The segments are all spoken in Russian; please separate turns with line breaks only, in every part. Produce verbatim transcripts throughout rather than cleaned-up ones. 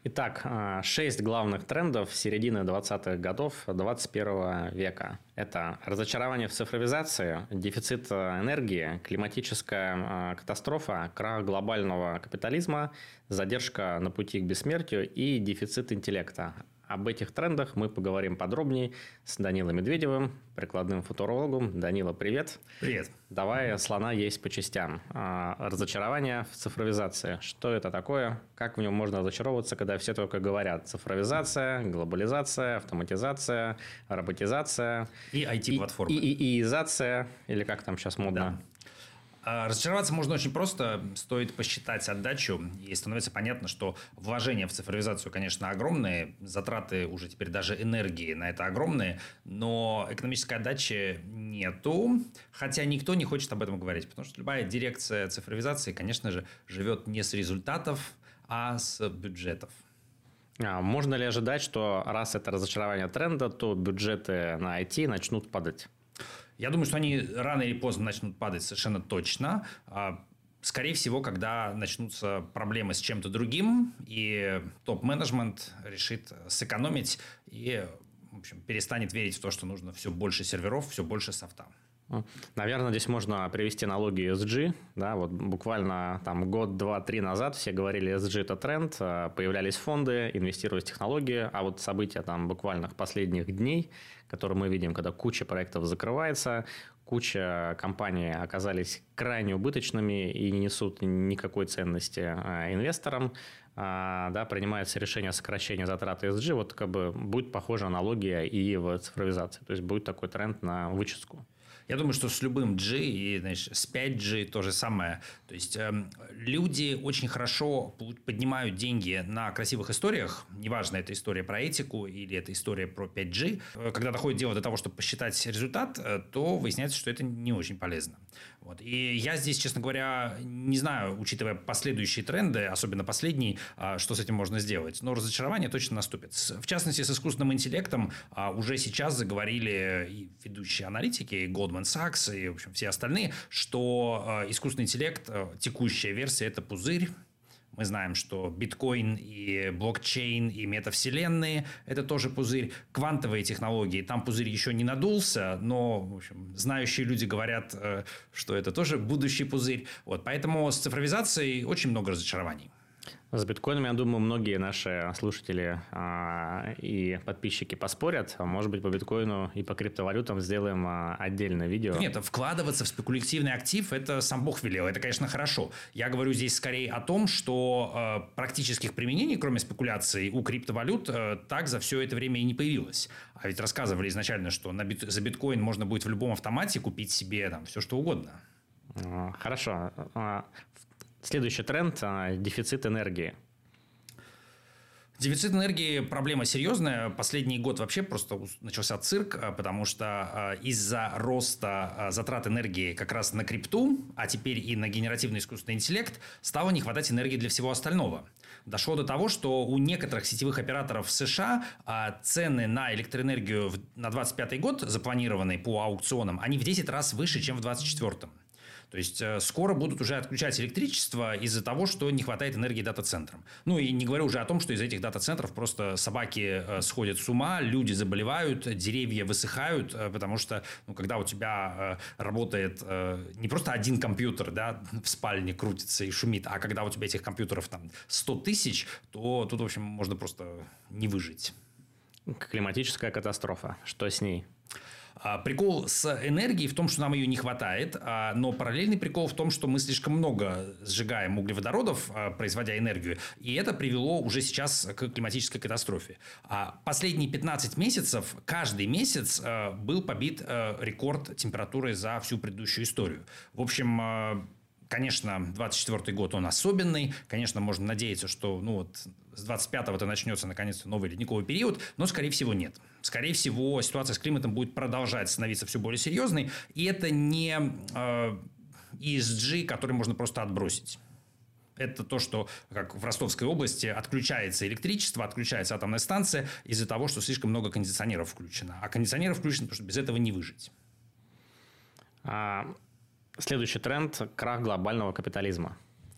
Итак, шесть главных трендов середины двадцатых годов двадцать первого века. Это разочарование в цифровизации, дефицит энергии, климатическая катастрофа, крах глобального капитализма, задержка на пути к бессмертию и дефицит интеллекта. Об этих трендах мы поговорим подробнее с Данилой Медведевым, прикладным футурологом. Данила, привет.
Привет.
Давай слона есть по частям. Разочарование в цифровизации. Что это такое? Как в нем можно разочаровываться, когда все только говорят? Цифровизация, глобализация, автоматизация, роботизация.
И ай ти-платформы.
И, и, и, иизация, или как там сейчас модно.
Да. Разочароваться можно очень просто. Стоит посчитать отдачу, и становится понятно, что вложения в цифровизацию, конечно, огромные, затраты уже теперь даже энергии на это огромные, но экономической отдачи нету, хотя никто не хочет об этом говорить, потому что любая дирекция цифровизации, конечно же, живет не с результатов, а с бюджетов.
А можно ли ожидать, что раз это разочарование тренда, то бюджеты на ай ти начнут падать?
Я думаю, что они рано или поздно начнут падать совершенно точно. Скорее всего, когда начнутся проблемы с чем-то другим, и топ-менеджмент решит сэкономить и, в общем, перестанет верить в то, что нужно все больше серверов, все больше софта.
Наверное, здесь можно привести аналогию эс джи. Да, вот буквально там год, два, три назад все говорили, эс джи – это тренд, появлялись фонды, инвестировались в технологии, а вот события там буквально последних дней, которые мы видим, когда куча проектов закрывается, куча компаний оказались крайне убыточными и не несут никакой ценности инвесторам, да, принимается решение о сокращении затрат эс джи, вот как бы будет похожая аналогия и в цифровизации, то есть будет такой тренд на вычистку.
Я думаю, что с любым G и, знаешь, с пять джи то же самое. То есть э, люди очень хорошо поднимают деньги на красивых историях. Неважно, это история про этику или это история про пять джи. Когда доходит дело до того, чтобы посчитать результат, то выясняется, что это не очень полезно. Вот. И я здесь, честно говоря, не знаю, учитывая последующие тренды, особенно последний, что с этим можно сделать. Но разочарование точно наступит. В частности, с искусственным интеллектом уже сейчас заговорили и ведущие аналитики, и Goldman Sachs и, в общем, все остальные, что э, искусственный интеллект, э, текущая версия – это пузырь. Мы знаем, что биткоин и блокчейн и метавселенные – это тоже пузырь. Квантовые технологии, там пузырь еще не надулся, но, в общем, знающие люди говорят, э, что это тоже будущий пузырь. Вот, поэтому с цифровизацией очень много разочарований.
С биткоином, я думаю, многие наши слушатели а, и подписчики поспорят. Может быть, по биткоину и по криптовалютам сделаем а, отдельное видео.
Нет, вкладываться в спекулятивный актив – это сам Бог велел. Это, конечно, хорошо. Я говорю здесь скорее о том, что э, практических применений, кроме спекуляций, у криптовалют э, так за все это время и не появилось. А ведь рассказывали изначально, что на бит... за биткоин можно будет в любом автомате купить себе там все, что угодно.
Хорошо. Следующий тренд – дефицит энергии.
Дефицит энергии – проблема серьезная. Последний год вообще просто начался цирк, потому что из-за роста затрат энергии как раз на крипту, а теперь и на генеративный искусственный интеллект, стало не хватать энергии для всего остального. Дошло до того, что у некоторых сетевых операторов в США цены на электроэнергию на двадцать пятый год, запланированные по аукционам, они в десять раз выше, чем в двадцать четвёртом. То есть, скоро будут уже отключать электричество из-за того, что не хватает энергии дата-центрам. Ну, и не говорю уже о том, что из этих дата-центров просто собаки сходят с ума, люди заболевают, деревья высыхают, потому что, ну, когда у тебя работает не просто один компьютер, да, в спальне крутится и шумит, а когда у тебя этих компьютеров там сто тысяч, то тут, в общем, можно просто не выжить.
Климатическая катастрофа. Что с ней?
Прикол с энергией в том, что нам ее не хватает, но параллельный прикол в том, что мы слишком много сжигаем углеводородов, производя энергию, и это привело уже сейчас к климатической катастрофе. Последние пятнадцать месяцев, каждый месяц был побит рекорд температуры за всю предыдущую историю. В общем, конечно, двадцать четвёртый год он особенный. Конечно, можно надеяться, что ну, вот, с двадцать пятого-то начнется наконец-то новый ледниковый период, но, скорее всего, нет. Скорее всего, ситуация с климатом будет продолжать становиться все более серьезной. И это не э, и эс джи, который можно просто отбросить. Это то, что, как в Ростовской области, отключается электричество, отключается атомная станция из-за того, что слишком много кондиционеров включено. А кондиционеров включено, потому что без этого не выжить.
А... Следующий тренд – крах глобального капитализма.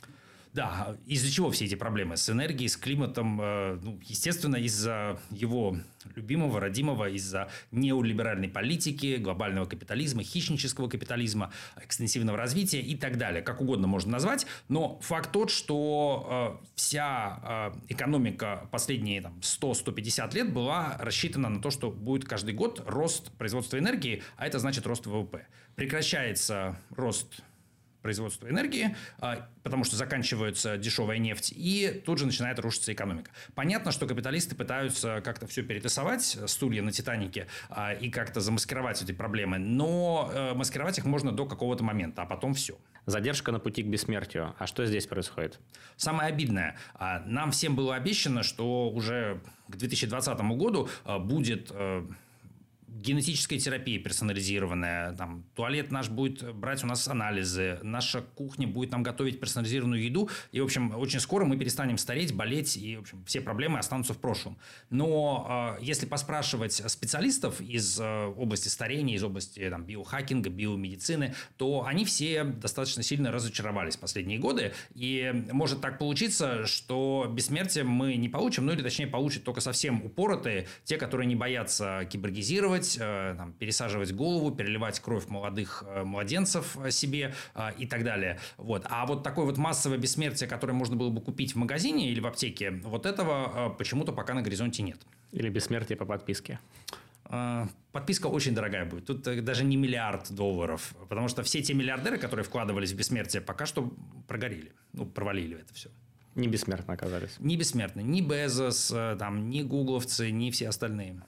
Да, из-за чего все эти проблемы? С энергией, с климатом, ну, естественно, из-за его любимого, родимого, из-за неолиберальной политики, глобального капитализма, хищнического капитализма, экстенсивного развития и так далее. Как угодно можно назвать, но факт тот, что вся экономика последние там, сто - сто пятьдесят лет была рассчитана на то, что будет каждый год рост производства энергии, а это значит рост ВВП. Прекращается рост производства энергии, потому что заканчивается дешевая нефть, и тут же начинает рушиться экономика. Понятно, что капиталисты пытаются как-то все перетасовать, стулья на «Титанике», и как-то замаскировать эти проблемы, но маскировать их можно до какого-то момента, а потом все.
Задержка на пути к бессмертию. А что здесь происходит?
Самое обидное. Нам всем было обещано, что уже к две тысячи двадцатому году будет генетическая терапия персонализированная, там, туалет наш будет брать у нас анализы, наша кухня будет нам готовить персонализированную еду, и, в общем, очень скоро мы перестанем стареть, болеть, и, в общем, все проблемы останутся в прошлом. Но э, если поспрашивать специалистов из э, области старения, из области там, биохакинга, биомедицины, то они все достаточно сильно разочаровались в последние годы, и может так получиться, что бессмертие мы не получим, ну или, точнее, получат только совсем упоротые, те, которые не боятся киборгизировать, там, пересаживать голову, переливать кровь молодых младенцев себе э, и так далее. Вот. А вот такое вот массовое бессмертие, которое можно было бы купить в магазине или в аптеке, вот этого э, почему-то пока на горизонте нет.
Или бессмертие по подписке.
Э, подписка очень дорогая будет. Тут даже не миллиард долларов. Потому что все те миллиардеры, которые вкладывались в бессмертие, пока что прогорели. Ну, провалили это все.
Не бессмертно оказались.
Не бессмертны. Ни Безос, там, ни гугловцы, ни все остальные.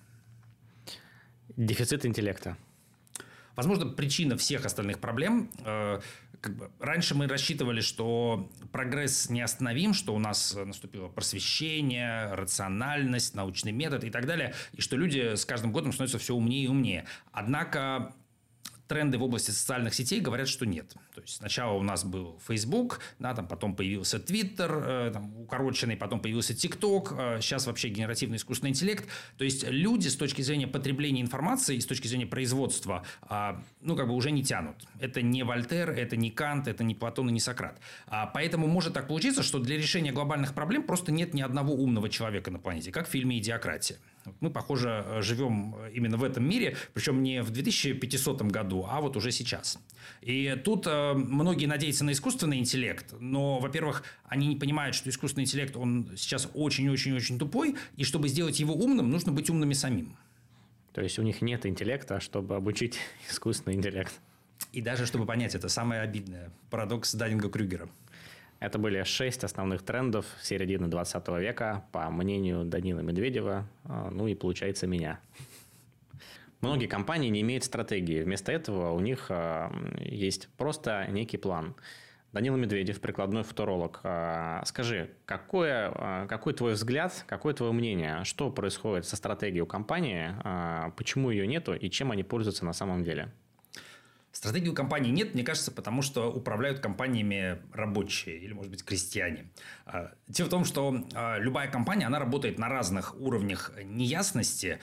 Дефицит интеллекта.
Возможно, причина всех остальных проблем. Э, как бы, раньше мы рассчитывали, что прогресс неостановим, что у нас наступило просвещение, рациональность, научный метод и так далее, и что люди с каждым годом становятся все умнее и умнее. Однако тренды в области социальных сетей говорят, что нет. То есть сначала у нас был Facebook, да, там потом появился Twitter, э, там, укороченный, потом появился TikTok, э, сейчас вообще генеративный искусственный интеллект. То есть люди с точки зрения потребления информации и с точки зрения производства, э, ну, как бы уже не тянут. Это не Вольтер, это не Кант, это не Платон и не Сократ. А, поэтому может так получиться, что для решения глобальных проблем просто нет ни одного умного человека на планете, как в фильме «Идиократия». Мы, похоже, живем именно в этом мире, причем не в две тысячи пятисотом году, а вот уже сейчас. И тут э, многие надеются на искусственный интеллект, но, во-первых, они не понимают, что искусственный интеллект, он сейчас очень-очень-очень тупой, и чтобы сделать его умным, нужно быть умными самим.
То есть у них нет интеллекта, чтобы обучить искусственный интеллект.
И даже чтобы понять, это самое обидное. Парадокс Даннинга-Крюгера.
Это были шесть основных трендов середины двадцатого века, по мнению Данила Медведева, ну и, получается, меня. Многие компании не имеют стратегии. Вместо этого у них есть просто некий план. Данила Медведев, прикладной футуролог. Скажи, какое, какой твой взгляд, какое твое мнение, что происходит со стратегией у компании, почему ее нету и чем они пользуются на самом деле?
Стратегии у компаний нет, мне кажется, потому что управляют компаниями рабочие или, может быть, крестьяне. Дело в том, что любая компания, она работает на разных уровнях неясности,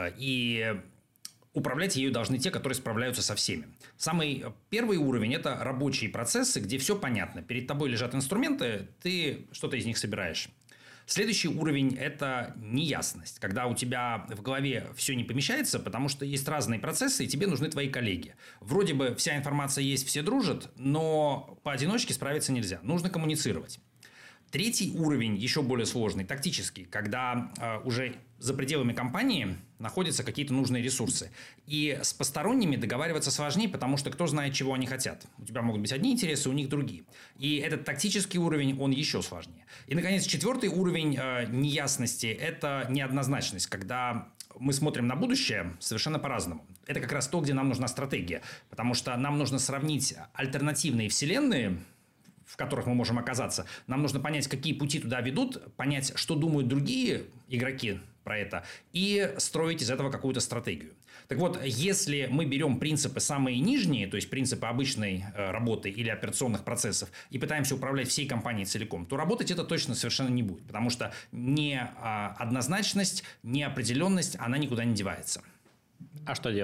и управлять ею должны те, которые справляются со всеми. Самый первый уровень – это рабочие процессы, где все понятно. Перед тобой лежат инструменты, ты что-то из них собираешь. Следующий уровень – это неясность, когда у тебя в голове все не помещается, потому что есть разные процессы, и тебе нужны твои коллеги. Вроде бы вся информация есть, все дружат, но поодиночке справиться нельзя. Нужно коммуницировать. Третий уровень, еще более сложный, тактический, когда э, уже за пределами компании находятся какие-то нужные ресурсы. И с посторонними договариваться сложнее, потому что кто знает, чего они хотят. У тебя могут быть одни интересы, у них другие. И этот тактический уровень, он еще сложнее. И, наконец, четвертый уровень э, неясности – это неоднозначность, когда мы смотрим на будущее совершенно по-разному. Это как раз то, где нам нужна стратегия, потому что нам нужно сравнить альтернативные вселенные, в которых мы можем оказаться. Нам нужно понять, какие пути туда ведут, понять, что думают другие игроки про это, и строить из этого какую-то стратегию. Так вот, если мы берем принципы самые нижние, то есть принципы обычной э, работы или операционных процессов, и пытаемся управлять всей компанией целиком, то работать это точно совершенно не будет, потому что не э, однозначность, неопределенность, она никуда не девается.
А что делать?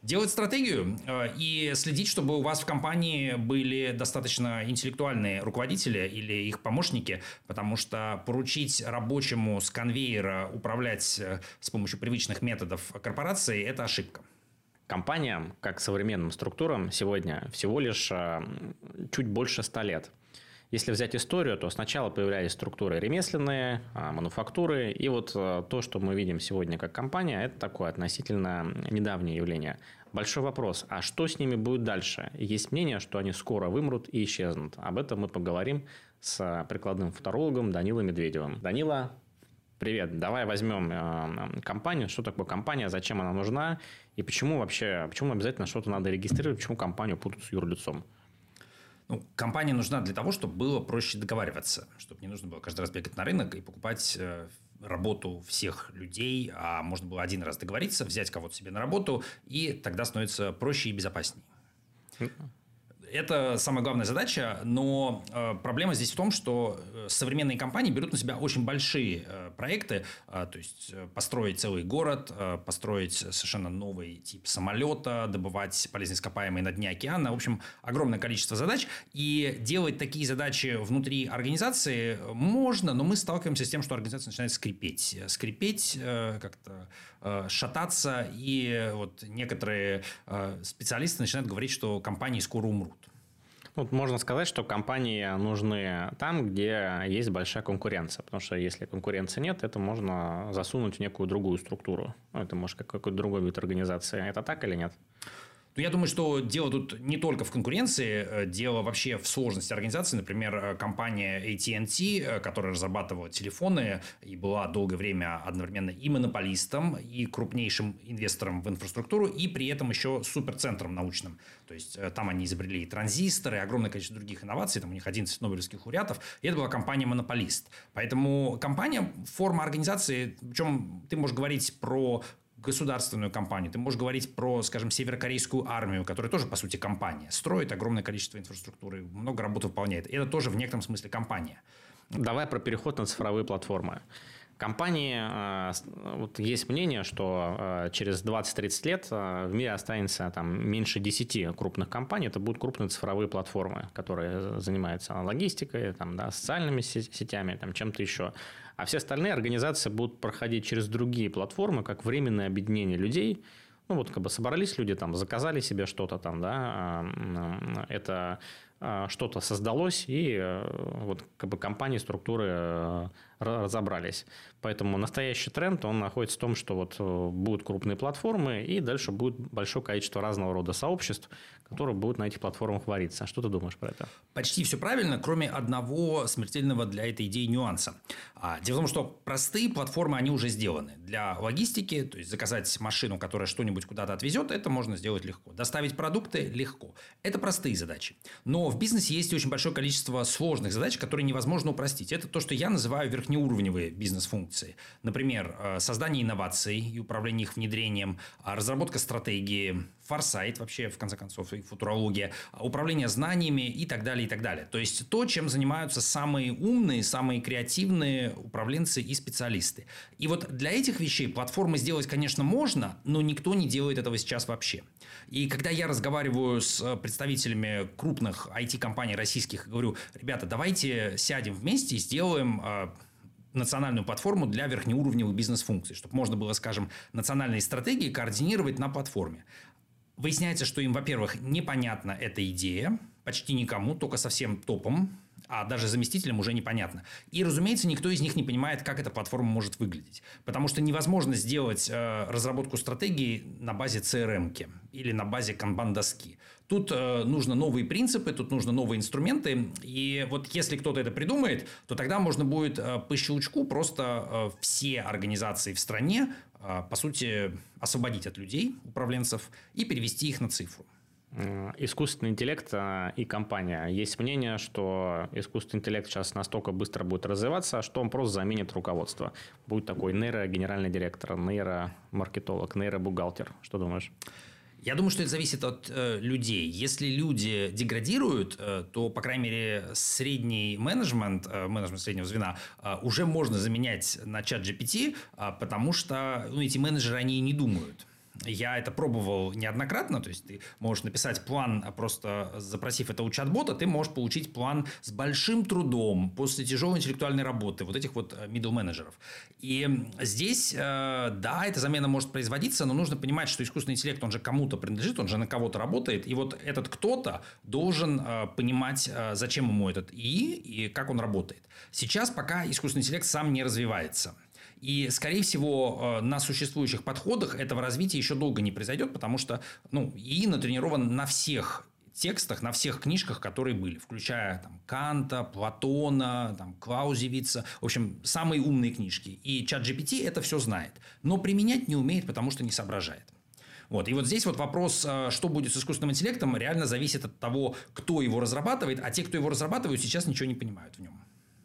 Делать стратегию и следить, чтобы у вас в компании были достаточно интеллектуальные руководители или их помощники, потому что поручить рабочему с конвейера управлять с помощью привычных методов корпорации – это ошибка.
Компаниям, как современным структурам, сегодня всего лишь чуть больше ста лет. Если взять историю, то сначала появлялись структуры ремесленные, мануфактуры, и вот то, что мы видим сегодня как компания, это такое относительно недавнее явление. Большой вопрос, а что с ними будет дальше? Есть мнение, что они скоро вымрут и исчезнут. Об этом мы поговорим с прикладным футурологом Данилой Медведевым. Данила, привет. Давай возьмем компанию. Что такое компания, зачем она нужна и почему вообще, почему обязательно что-то надо регистрировать, почему компанию путают с юрлицом?
Ну, компания нужна для того, чтобы было проще договариваться, чтобы не нужно было каждый раз бегать на рынок и покупать э, работу всех людей, а можно было один раз договориться, взять кого-то себе на работу, и тогда становится проще и безопаснее. Это самая главная задача, но э, проблема здесь в том, что современные компании берут на себя очень большие э, проекты, э, то есть э, построить целый город, э, построить совершенно новый тип самолета, добывать полезные ископаемые на дне океана. В общем, огромное количество задач. И делать такие задачи внутри организации можно, но мы сталкиваемся с тем, что организация начинает скрипеть. Скрипеть, э, как-то э, шататься, и вот некоторые э, специалисты начинают говорить, что компании скоро умрут.
Вот можно сказать, что компании нужны там, где есть большая конкуренция. Потому что если конкуренции нет, это можно засунуть в некую другую структуру. Ну, это может как какой-то другой вид организации. Это так или нет?
Ну, я думаю, что дело тут не только в конкуренции, дело вообще в сложности организации. Например, компания эй ти энд ти, которая разрабатывала телефоны и была долгое время одновременно и монополистом, и крупнейшим инвестором в инфраструктуру, и при этом еще суперцентром научным. То есть, там они изобрели и транзисторы, и огромное количество других инноваций. Там у них одиннадцать нобелевских лауреатов. И это была компания-монополист. Поэтому компания, форма организации, причем ты можешь говорить про государственную компанию, ты можешь говорить про, скажем, северокорейскую армию, которая тоже, по сути, компания, строит огромное количество инфраструктуры, много работы выполняет. И это тоже в некотором смысле компания.
Давай про переход на цифровые платформы. Компании, вот есть мнение, что через двадцать-тридцать лет в мире останется там меньше десяти крупных компаний. Это будут крупные цифровые платформы, которые занимаются логистикой, там, да, социальными сетями, там, чем-то еще. А все остальные организации будут проходить через другие платформы, как временное объединение людей. Ну, вот как бы собрались люди, там, заказали себе что-то там, да, это что-то создалось, и вот как бы компании, структуры разобрались. Поэтому настоящий тренд, он находится в том, что вот будут крупные платформы, и дальше будет большое количество разного рода сообществ, которые будут на этих платформах вариться. Что ты думаешь про это?
Почти все правильно, кроме одного смертельного для этой идеи нюанса. Дело в том, что простые платформы, они уже сделаны. Для логистики, то есть заказать машину, которая что-нибудь куда-то отвезет, это можно сделать легко. Доставить продукты – легко. Это простые задачи. Но в бизнесе есть очень большое количество сложных задач, которые невозможно упростить. Это то, что я называю верхнеуровневые бизнес-функции. Например, создание инноваций и управление их внедрением, разработка стратегии, форсайт вообще, в конце концов, и футурология, управление знаниями и так далее, и так далее. То есть, то, чем занимаются самые умные, самые креативные управленцы и специалисты. И вот для этих вещей платформы сделать, конечно, можно, но никто не делает этого сейчас вообще. И когда я разговариваю с представителями крупных ай ти-компаний российских и говорю: ребята, давайте сядем вместе и сделаем национальную платформу для верхнеуровневых бизнес-функций, чтобы можно было, скажем, национальные стратегии координировать на платформе. Выясняется, что им, во-первых, непонятна эта идея, почти никому, только совсем топом, а даже заместителям уже непонятно. И, разумеется, никто из них не понимает, как эта платформа может выглядеть. Потому что невозможно сделать э, разработку стратегии на базе си эр эм-ки или на базе канбан-доски. Тут э, нужно новые принципы, тут нужно новые инструменты. И вот если кто-то это придумает, то тогда можно будет э, по щелчку просто э, все организации в стране, э, по сути, освободить от людей, управленцев, и перевести их на цифру.
Искусственный интеллект и компания. Есть мнение, что искусственный интеллект сейчас настолько быстро будет развиваться, что он просто заменит руководство. Будет такой нейрогенеральный директор, нейромаркетолог, нейробухгалтер. Что думаешь?
Я думаю, что это зависит от э, людей. Если люди деградируют, э, то, по крайней мере, средний менеджмент, э, менеджмент среднего звена э, уже можно заменять на чат джи пи ти, э, потому что ну, эти менеджеры, они и не думают. Я это пробовал неоднократно, то есть ты можешь написать план, просто запросив это у чат-бота, ты можешь получить план с большим трудом после тяжелой интеллектуальной работы вот этих вот middle менеджеров. И здесь, да, эта замена может производиться, но нужно понимать, что искусственный интеллект, он же кому-то принадлежит, он же на кого-то работает, и вот этот кто-то должен понимать, зачем ему этот ИИ и как он работает. Сейчас пока искусственный интеллект сам не развивается. И, скорее всего, на существующих подходах этого развития еще долго не произойдет, потому что ну, ИИ натренирован на всех текстах, на всех книжках, которые были, включая там, Канта, Платона, там, Клаузевица, в общем, самые умные книжки. И ChatGPT это все знает, но применять не умеет, потому что не соображает. Вот. И вот здесь вот вопрос, что будет с искусственным интеллектом, реально зависит от того, кто его разрабатывает, а те, кто его разрабатывают, сейчас ничего не понимают в нем.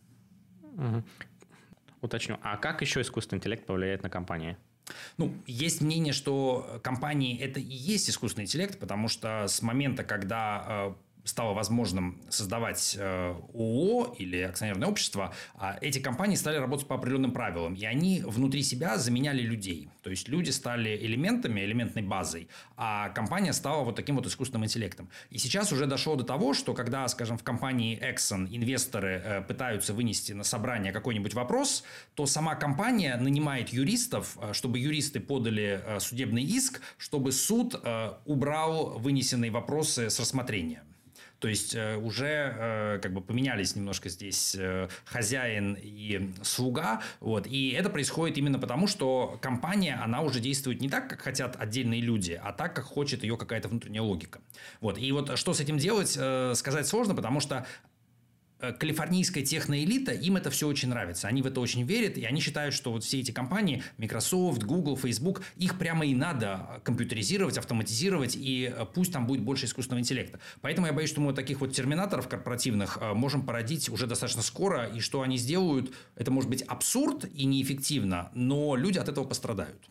Угу. Уточню. А как еще искусственный интеллект повлияет на компании?
Ну, есть мнение, что компании это и есть искусственный интеллект, потому что с момента, когда стало возможным создавать ООО или акционерное общество, эти компании стали работать по определенным правилам. И они внутри себя заменяли людей. То есть люди стали элементами, элементной базой, а компания стала вот таким вот искусственным интеллектом. И сейчас уже дошло до того, что когда, скажем, в компании Exxon инвесторы пытаются вынести на собрание какой-нибудь вопрос, то сама компания нанимает юристов, чтобы юристы подали судебный иск, чтобы суд убрал вынесенные вопросы с рассмотрения. То есть э, уже э, как бы поменялись немножко здесь э, хозяин и слуга. Вот. И это происходит именно потому, что компания, она уже действует не так, как хотят отдельные люди, а так, как хочет ее какая-то внутренняя логика. Вот. И вот что с этим делать, э, сказать сложно, потому что калифорнийская техноэлита, им это все очень нравится. Они в это очень верят, и они считают, что вот все эти компании, Microsoft, Google, Facebook, их прямо и надо компьютеризировать, автоматизировать, и пусть там будет больше искусственного интеллекта. Поэтому я боюсь, что мы вот таких вот терминаторов корпоративных можем породить уже достаточно скоро, и что они сделают, это может быть абсурд и неэффективно, но люди от этого пострадают.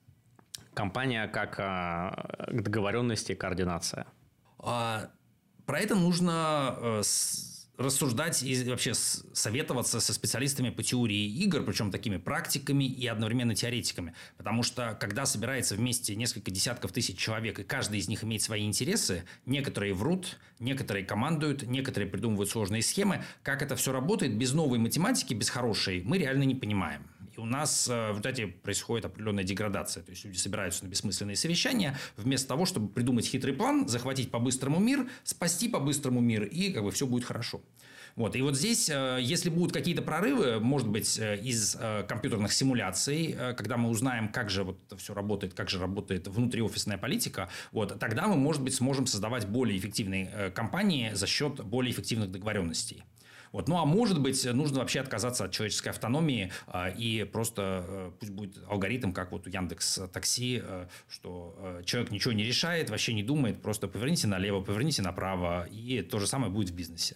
Компания как а, договоренности и координация.
А, про это нужно... А, с... рассуждать и вообще советоваться со специалистами по теории игр, причем такими практиками и одновременно теоретиками. Потому что, когда собирается вместе несколько десятков тысяч человек, и каждый из них имеет свои интересы, некоторые врут, некоторые командуют, некоторые придумывают сложные схемы. Как это все работает без новой математики, без хорошей, мы реально не понимаем. И у нас в результате происходит определенная деградация. То есть люди собираются на бессмысленные совещания, вместо того, чтобы придумать хитрый план, захватить по-быстрому мир, спасти по-быстрому мир, и как бы все будет хорошо. Вот. И вот здесь, если будут какие-то прорывы, может быть, из компьютерных симуляций, когда мы узнаем, как же вот это все работает, как же работает внутриофисная политика, вот, тогда мы, может быть, сможем создавать более эффективные компании за счет более эффективных договоренностей. Вот. Ну, а может быть, нужно вообще отказаться от человеческой автономии а, и просто а, пусть будет алгоритм, как вот у Яндекс.Такси, а, что а, человек ничего не решает, вообще не думает, просто поверните налево, поверните направо, и то же самое будет в бизнесе.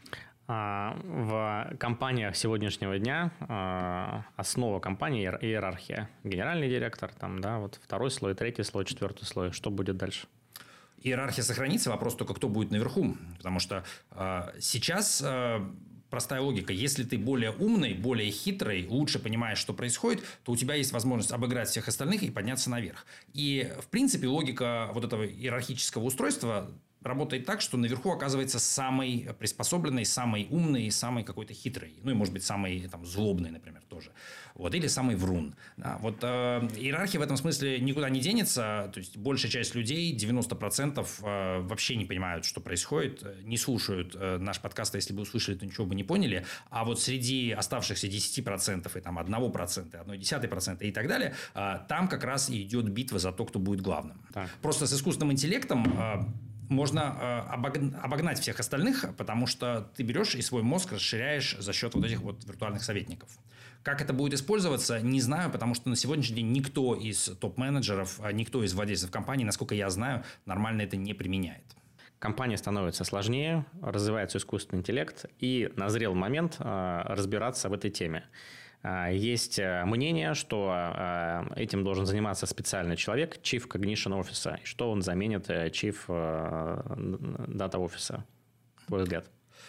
В компаниях сегодняшнего дня основа компании – иерархия. Генеральный директор, там, да, вот второй слой, третий слой, четвертый слой. Что будет дальше?
Иерархия сохранится, вопрос только, кто будет наверху. Потому что э, сейчас э, простая логика. Если ты более умный, более хитрый, лучше понимаешь, что происходит, то у тебя есть возможность обыграть всех остальных и подняться наверх. И, в принципе, логика вот этого иерархического устройства работает так, что наверху оказывается самый приспособленный, самый умный, самый какой-то хитрый. Ну и, может быть, самый там, злобный, например, тоже. Вот, или самый врун. Да, вот э, иерархия в этом смысле никуда не денется. То есть большая часть людей, девяносто процентов, э, вообще не понимают, что происходит, не слушают э, наш подкаст, а если бы услышали, то ничего бы не поняли. А вот среди оставшихся десяти процентов и там один процент, один десятый процент и так далее, э, там как раз и идет битва за то, кто будет главным. Так. Просто с искусственным интеллектом э, можно э, обогнать всех остальных, потому что ты берешь и свой мозг расширяешь за счет вот этих вот виртуальных советников. Как это будет использоваться, не знаю, потому что на сегодняшний день никто из топ-менеджеров, никто из владельцев компаний, насколько я знаю, нормально это не применяет.
Компания становится сложнее, развивается искусственный интеллект, и назрел момент э, разбираться в этой теме. Есть мнение, что этим должен заниматься специальный человек, Chief Cognition Officer, и что он заменит Chief Data Officer, твой взгляд?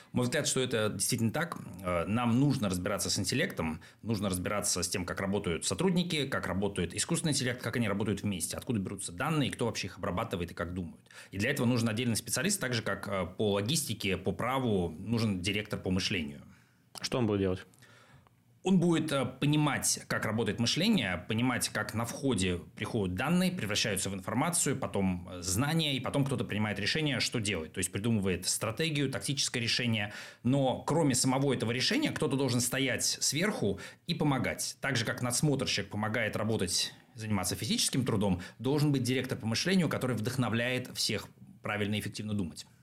Мой взгляд, что это действительно так. Нам нужно разбираться с интеллектом, нужно разбираться с тем, как работают сотрудники, как работает искусственный интеллект, как они работают вместе, откуда берутся данные, кто вообще их обрабатывает и как думают. И для этого нужен отдельный специалист, так же, как по логистике, по праву нужен директор по мышлению.
Что он будет делать?
Он будет понимать, как работает мышление, понимать, как на входе приходят данные, превращаются в информацию, потом знания, и потом кто-то принимает решение, что делать. То есть придумывает стратегию, тактическое решение. Но кроме самого этого решения, кто-то должен стоять сверху и помогать. Так же, как надсмотрщик помогает работать, заниматься физическим трудом, должен быть директор по мышлению, который вдохновляет всех правильно и эффективно думать.